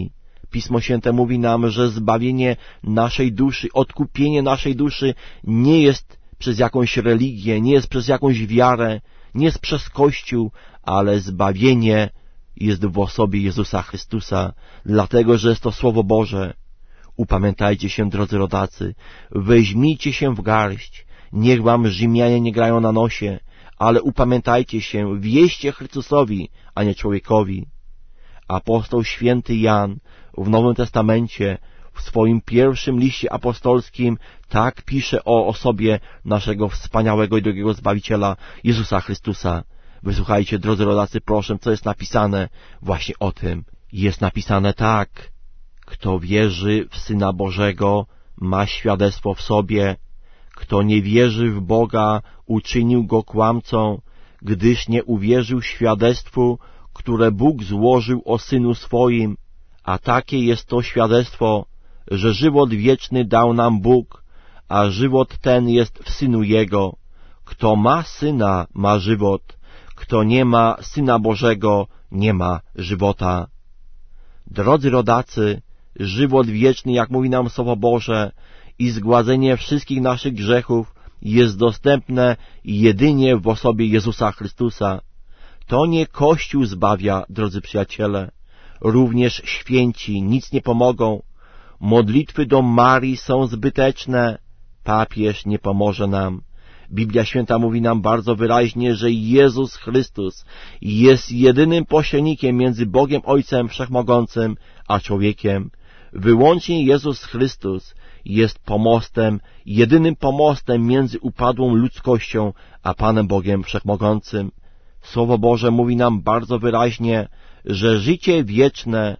Pismo Święte mówi nam, że zbawienie naszej duszy, odkupienie naszej duszy nie jest przez jakąś religię, nie jest przez jakąś wiarę, nie jest przez Kościół, ale zbawienie jest w osobie Jezusa Chrystusa, dlatego, że jest to Słowo Boże. Upamiętajcie się, drodzy rodacy, weźmijcie się w garść, niech wam Rzymianie nie grają na nosie, ale upamiętajcie się, wieście Chrystusowi, a nie człowiekowi. Apostoł święty Jan w Nowym Testamencie w swoim pierwszym liście apostolskim tak pisze o osobie naszego wspaniałego i drogiego Zbawiciela Jezusa Chrystusa. Wysłuchajcie, drodzy rodacy, proszę, co jest napisane właśnie o tym. Jest napisane tak: kto wierzy w Syna Bożego, ma świadectwo w sobie. Kto nie wierzy w Boga, uczynił go kłamcą, gdyż nie uwierzył świadectwu, które Bóg złożył o Synu swoim. A takie jest to świadectwo, że żywot wieczny dał nam Bóg, a żywot ten jest w Synu Jego. Kto ma Syna, ma żywot. Kto nie ma Syna Bożego, nie ma żywota. Drodzy rodacy, żywot wieczny, jak mówi nam Słowo Boże, i zgładzenie wszystkich naszych grzechów jest dostępne jedynie w osobie Jezusa Chrystusa. To nie Kościół zbawia, drodzy przyjaciele. Również święci nic nie pomogą. Modlitwy do Marii są zbyteczne. Papież nie pomoże nam. Biblia Święta mówi nam bardzo wyraźnie, że Jezus Chrystus jest jedynym pośrednikiem między Bogiem Ojcem Wszechmogącym a człowiekiem. Wyłącznie Jezus Chrystus jest pomostem, jedynym pomostem między upadłą ludzkością a Panem Bogiem Wszechmogącym. Słowo Boże mówi nam bardzo wyraźnie, że życie wieczne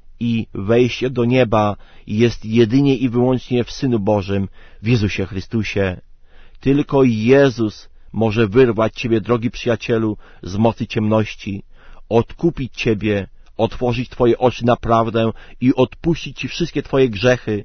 i wejście do nieba jest jedynie i wyłącznie w Synu Bożym, w Jezusie Chrystusie. Tylko Jezus może wyrwać Ciebie, drogi przyjacielu, z mocy ciemności, odkupić Ciebie, otworzyć Twoje oczy na prawdę i odpuścić Ci wszystkie Twoje grzechy.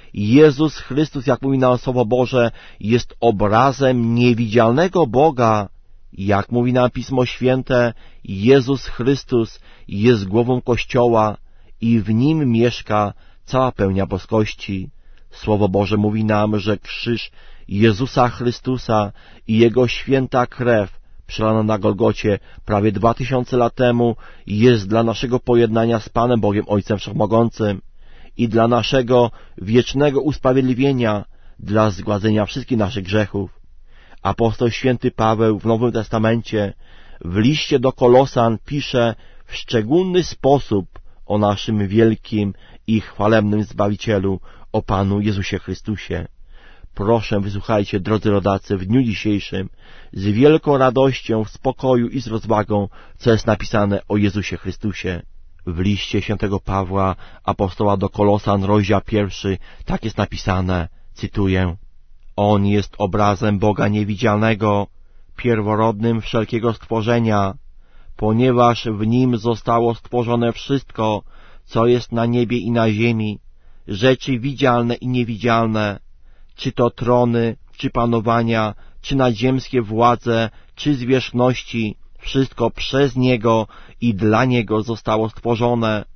Jezus Chrystus, jak mówi nam Słowo Boże, jest obrazem niewidzialnego Boga. Jak mówi nam Pismo Święte, Jezus Chrystus jest głową Kościoła i w Nim mieszka cała pełnia boskości. Słowo Boże mówi nam, że krzyż Jezusa Chrystusa i Jego święta krew przelana na Golgocie prawie dwa tysiące lat temu jest dla naszego pojednania z Panem Bogiem Ojcem Wszechmogącym i dla naszego wiecznego usprawiedliwienia, dla zgładzenia wszystkich naszych grzechów. Apostoł święty Paweł w Nowym Testamencie w liście do Kolosan pisze w szczególny sposób o naszym wielkim i chwalebnym Zbawicielu, o Panu Jezusie Chrystusie. Proszę, wysłuchajcie, drodzy rodacy, w dniu dzisiejszym z wielką radością, w spokoju i z rozwagą, co jest napisane o Jezusie Chrystusie. W liście świętego Pawła, apostoła do Kolosan, rozdział pierwszy, tak jest napisane, cytuję: On jest obrazem Boga niewidzialnego, pierworodnym wszelkiego stworzenia, ponieważ w Nim zostało stworzone wszystko, co jest na niebie i na ziemi, rzeczy widzialne i niewidzialne, czy to trony, czy panowania, czy nadziemskie władze, czy zwierzchności, wszystko przez Niego i dla Niego zostało stworzone.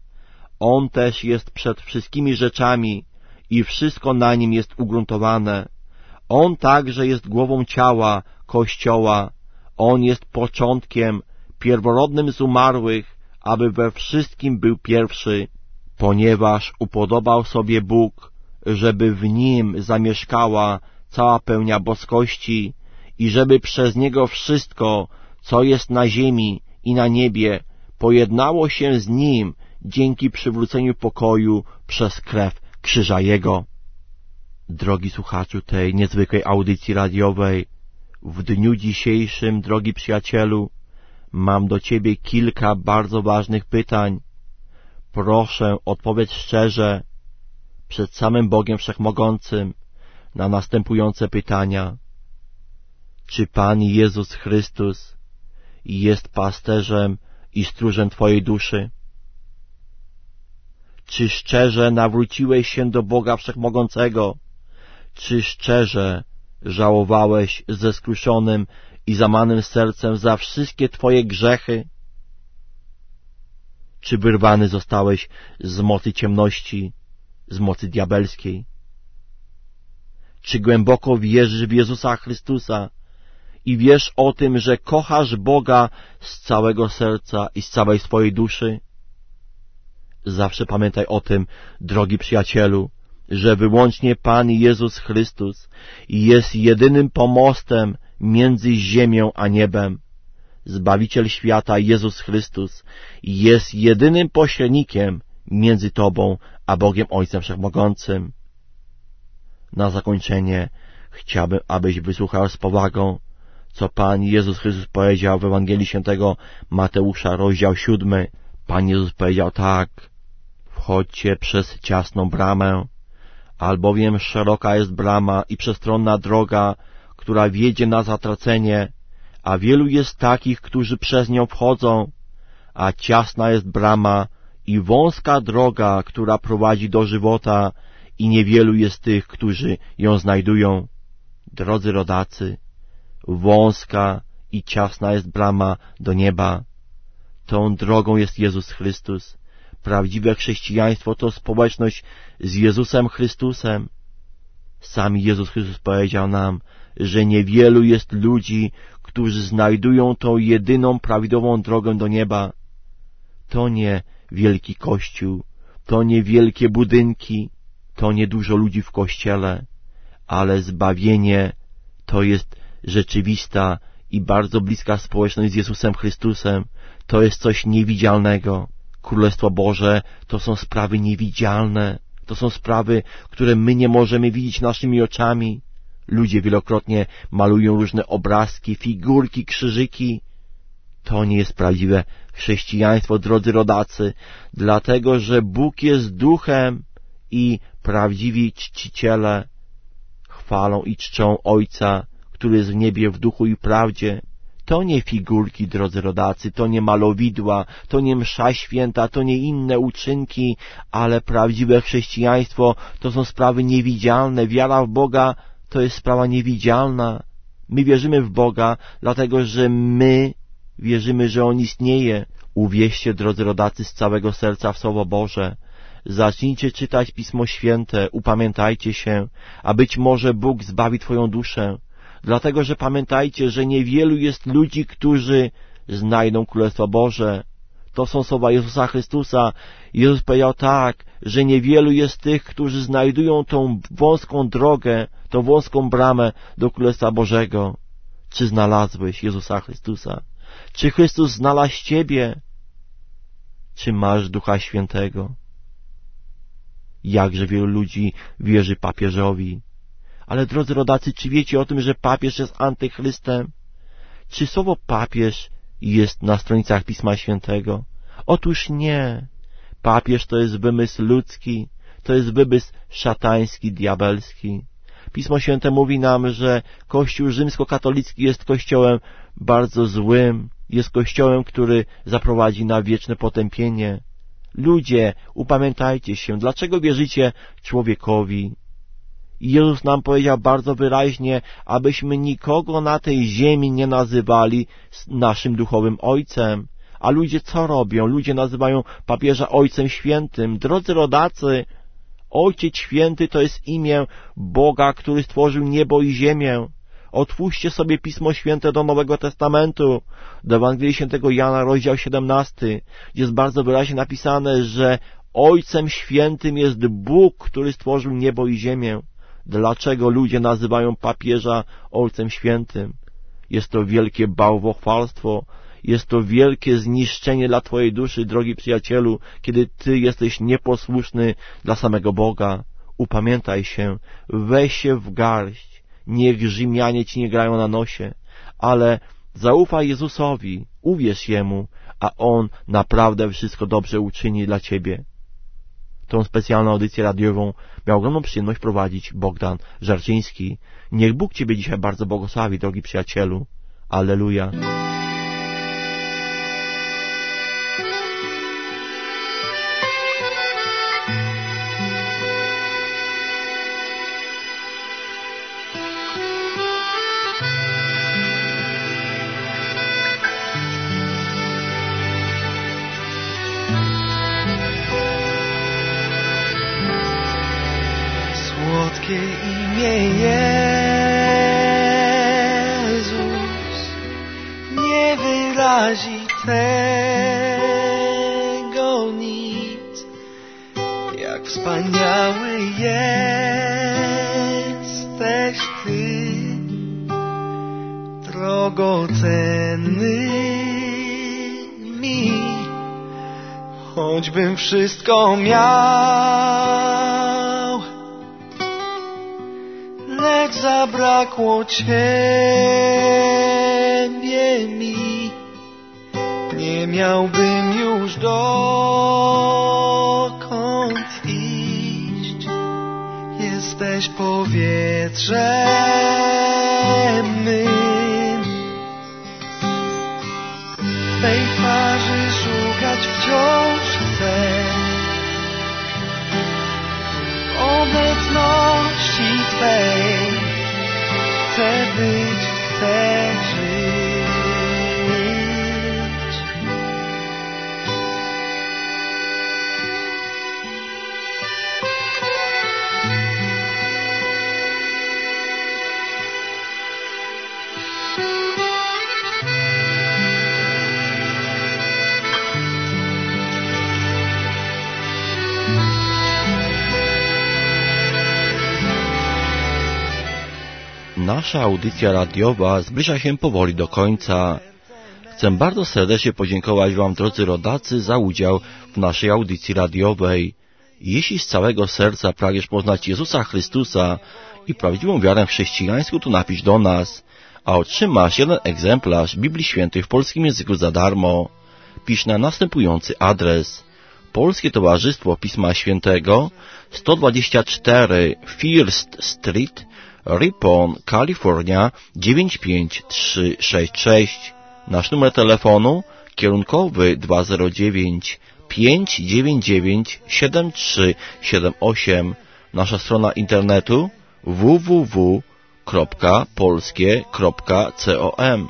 On też jest przed wszystkimi rzeczami i wszystko na Nim jest ugruntowane. On także jest głową ciała, Kościoła. On jest początkiem, pierworodnym z umarłych, aby we wszystkim był pierwszy, ponieważ upodobał sobie Bóg, żeby w Nim zamieszkała cała pełnia boskości i żeby przez Niego wszystko, co jest na ziemi i na niebie, pojednało się z Nim dzięki przywróceniu pokoju przez krew krzyża Jego. Drogi słuchaczu tej niezwykłej audycji radiowej, w dniu dzisiejszym, drogi przyjacielu, mam do Ciebie kilka bardzo ważnych pytań. Proszę, odpowiedz szczerze, przed samym Bogiem Wszechmogącym, na następujące pytania. Czy Pan Jezus Chrystus jest pasterzem i stróżem Twojej duszy? Czy szczerze nawróciłeś się do Boga Wszechmogącego? Czy szczerze żałowałeś ze skruszonym i zamanym sercem za wszystkie Twoje grzechy? Czy wyrwany zostałeś z mocy ciemności, z mocy diabelskiej? Czy głęboko wierzysz w Jezusa Chrystusa i wiesz o tym, że kochasz Boga z całego serca i z całej swojej duszy? Zawsze pamiętaj o tym, drogi przyjacielu, że wyłącznie Pan Jezus Chrystus jest jedynym pomostem między ziemią a niebem. Zbawiciel świata Jezus Chrystus jest jedynym pośrednikiem między Tobą a Bogiem Ojcem Wszechmogącym. Na zakończenie chciałbym, abyś wysłuchał z powagą, co Pan Jezus Chrystus powiedział w Ewangelii Świętego Mateusza, rozdział siódmy. Pan Jezus powiedział tak: wchodźcie przez ciasną bramę, albowiem szeroka jest brama i przestronna droga, która wiedzie na zatracenie, a wielu jest takich, którzy przez nią wchodzą, a ciasna jest brama i wąska droga, która prowadzi do żywota, i niewielu jest tych, którzy ją znajdują. Drodzy rodacy, wąska i ciasna jest brama do nieba. Tą drogą jest Jezus Chrystus. Prawdziwe chrześcijaństwo to społeczność z Jezusem Chrystusem. Sam Jezus Chrystus powiedział nam, że niewielu jest ludzi, którzy znajdują tą jedyną prawidłową drogę do nieba. To nie wielki kościół, to nie wielkie budynki, to nie dużo ludzi w kościele, ale zbawienie to jest rzeczywista i bardzo bliska społeczność z Jezusem Chrystusem. To jest coś niewidzialnego. Królestwo Boże to są sprawy niewidzialne. To są sprawy, które my nie możemy widzieć naszymi oczami. Ludzie wielokrotnie malują różne obrazki, figurki, krzyżyki. To nie jest prawdziwe chrześcijaństwo, drodzy rodacy, dlatego że Bóg jest duchem i prawdziwi czciciele chwalą i czczą Ojca, który jest w niebie w duchu i prawdzie. To nie figurki, drodzy rodacy, to nie malowidła, to nie msza święta, to nie inne uczynki, ale prawdziwe chrześcijaństwo to są sprawy niewidzialne. Wiara w Boga to jest sprawa niewidzialna. My wierzymy w Boga, dlatego że my wierzymy, że On istnieje. Uwierzcie, drodzy rodacy, z całego serca w Słowo Boże. Zacznijcie czytać Pismo Święte, upamiętajcie się, a być może Bóg zbawi Twoją duszę. Dlatego, że pamiętajcie, że niewielu jest ludzi, którzy znajdą Królestwo Boże. To są słowa Jezusa Chrystusa. Jezus powiedział tak, że niewielu jest tych, którzy znajdują tą wąską drogę, tą wąską bramę do Królestwa Bożego. Czy znalazłeś Jezusa Chrystusa? Czy Chrystus znalazł Ciebie? Czy masz Ducha Świętego? Jakże wielu ludzi wierzy papieżowi. Ale drodzy rodacy, czy wiecie o tym, że papież jest antychrystem? Czy słowo papież jest na stronicach Pisma Świętego? Otóż nie. Papież to jest wymysł ludzki, to jest wymysł szatański, diabelski. Pismo Święte mówi nam, że Kościół rzymskokatolicki jest kościołem bardzo złym, jest kościołem, który zaprowadzi na wieczne potępienie. Ludzie, upamiętajcie się, dlaczego wierzycie człowiekowi? I Jezus nam powiedział bardzo wyraźnie, abyśmy nikogo na tej ziemi nie nazywali naszym duchowym Ojcem. A ludzie co robią? Ludzie nazywają papieża Ojcem Świętym. Drodzy rodacy, Ojciec Święty to jest imię Boga, który stworzył niebo i ziemię. Otwórzcie sobie Pismo Święte do Nowego Testamentu, do Ewangelii Świętego Jana, rozdział siedemnasty, gdzie jest bardzo wyraźnie napisane, że Ojcem Świętym jest Bóg, który stworzył niebo i ziemię. Dlaczego ludzie nazywają papieża Ojcem Świętym? Jest to wielkie bałwochwalstwo, jest to wielkie zniszczenie dla Twojej duszy, drogi przyjacielu, kiedy Ty jesteś nieposłuszny dla samego Boga. Upamiętaj się, weź się w garść, niech Rzymianie Ci nie grają na nosie, ale zaufaj Jezusowi, uwierz Jemu, a On naprawdę wszystko dobrze uczyni dla Ciebie. Tą specjalną audycję radiową miał ogromną przyjemność prowadzić Bogdan Żarczyński. Niech Bóg Ciebie dzisiaj bardzo błogosławi, drogi przyjacielu. Alleluja. Thank you. Ty, drogocenny mi, choćbym wszystko miał, lecz zabrakło Ciebie mi, nie miałbym już dokąd iść. Jesteś powietrzem mym, Twej twarzy szukać wciąż chcę, obecności Twej chcę być, chcę żyć. Nasza audycja radiowa zbliża się powoli do końca. Chcę bardzo serdecznie podziękować Wam, drodzy rodacy, za udział w naszej audycji radiowej. Jeśli z całego serca pragniesz poznać Jezusa Chrystusa i prawdziwą wiarę chrześcijańską, to napisz do nas, a otrzymasz jeden egzemplarz Biblii Świętej w polskim języku za darmo. Pisz na następujący adres: Polskie Towarzystwo Pisma Świętego, sto dwadzieścia cztery First Street, Ripon, Kalifornia dziewięć pięć trzy sześć sześć. Nasz numer telefonu kierunkowy dwa zero dziewięć pięć dziewięć dziewięć siedem trzy siedem osiem. Nasza strona internetu w w w kropka polskie kropka com.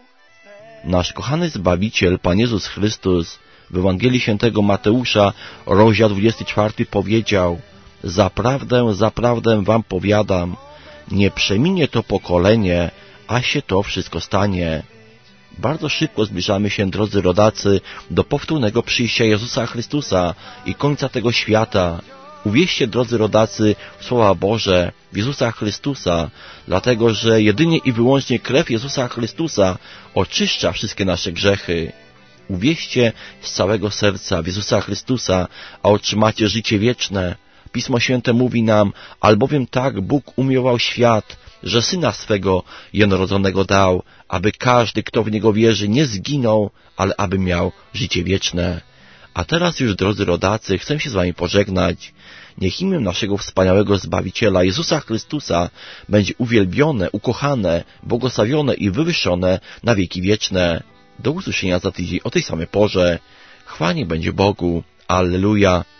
Nasz kochany Zbawiciel, Pan Jezus Chrystus, w Ewangelii Świętego Mateusza, rozdział dwudziesty czwarty powiedział: Zaprawdę, zaprawdę wam powiadam, nie przeminie to pokolenie, aż się to wszystko stanie. Bardzo szybko zbliżamy się, drodzy rodacy, do powtórnego przyjścia Jezusa Chrystusa i końca tego świata. Uwierzcie, drodzy rodacy, w Słowa Boże, w Jezusa Chrystusa, dlatego że jedynie i wyłącznie krew Jezusa Chrystusa oczyszcza wszystkie nasze grzechy. Uwierzcie z całego serca w Jezusa Chrystusa, a otrzymacie życie wieczne. Pismo Święte mówi nam: albowiem tak Bóg umiłował świat, że Syna swego jednorodzonego dał, aby każdy, kto w Niego wierzy, nie zginął, ale aby miał życie wieczne. A teraz już, drodzy rodacy, chcę się z Wami pożegnać. Niech imię naszego wspaniałego Zbawiciela, Jezusa Chrystusa, będzie uwielbione, ukochane, błogosławione i wywyższone na wieki wieczne. Do usłyszenia za tydzień o tej samej porze. Chwała niech będzie Bogu. Alleluja.